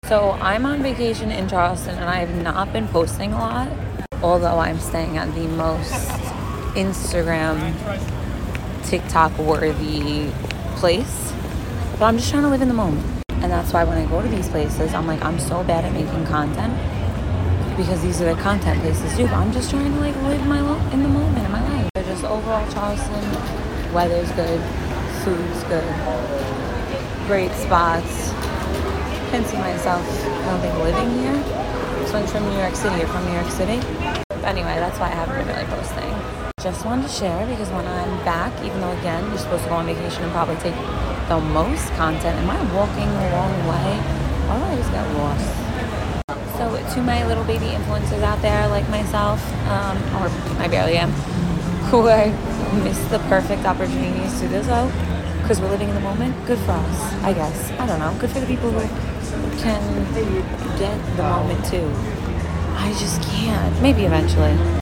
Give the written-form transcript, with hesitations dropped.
So I'm on vacation in Charleston and I have not been posting a lot, although I'm staying at the most Instagram, TikTok worthy place. But I'm just trying to live in the moment. And that's why when I go to these places, I'm like, I'm so bad at making content because these are the content places too. But I'm just trying to like live in the moment in my life. But just overall Charleston, weather's good, food's good, great spots. Can see myself, I don't think, living here. This one's from New York City. You're from New York City? But anyway, that's why I haven't been really posting. Just wanted to share because when I'm back, even though again, you're supposed to go on vacation and probably take the most content, am I walking the wrong way? Why do I always get lost? So to my little baby influencers out there like myself, or I barely am, who I miss the perfect opportunities to do so, because we're living in the moment, good for us, I guess. I don't know. Good for the people who can get the moment too. I just can't. Maybe eventually.